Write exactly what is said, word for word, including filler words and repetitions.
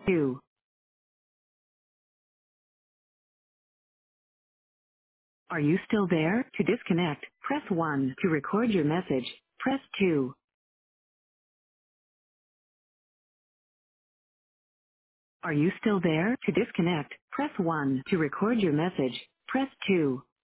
two. Are you still there? To disconnect, press one. To record your message, press two. Are you still there? To disconnect, press one. To record your message, press two.